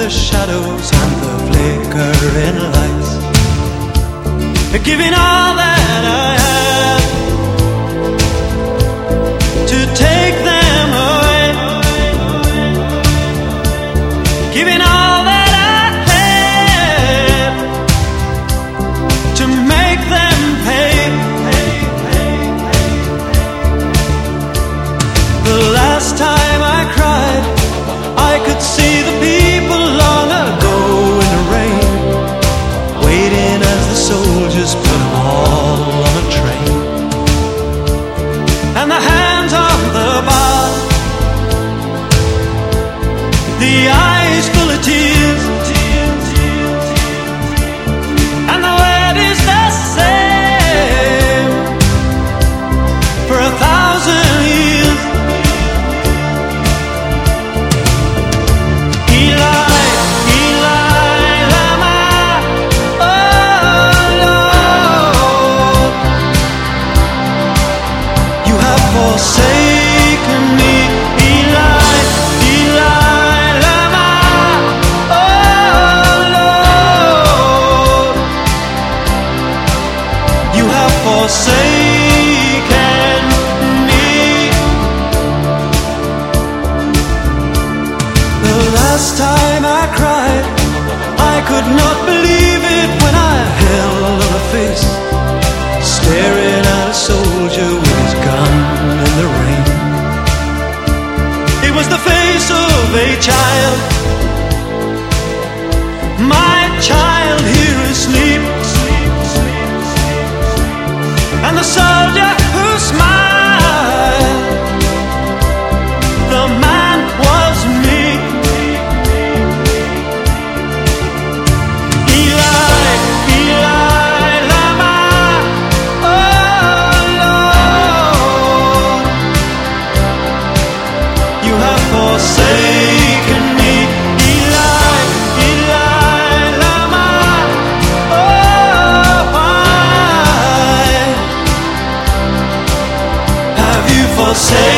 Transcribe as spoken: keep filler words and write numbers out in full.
the shadows and the flickering lights, giving all that I have to take them away, giving all that I have to make them pay. The last time I cried, I could see the people long ago in the rain, waiting as the soldiers put them all on a train. And the hands on the bar, the eyes full of tears, and the word is the same for a thousand years. Eli, Eli, lama, oh Lord, you have forsaken me. Eli, Eli, lama, oh Lord, you have forsaken me. The last time I cried, I could not believe it when I held on a face, staring at a soldier with his gun in the rain. It was the face of a child, my child here asleep, and the soldier who smiled, the man was me. Eli, Eli, lama, oh Lord, you have forsaken me. Eli, Eli, lama, oh why have you forsaken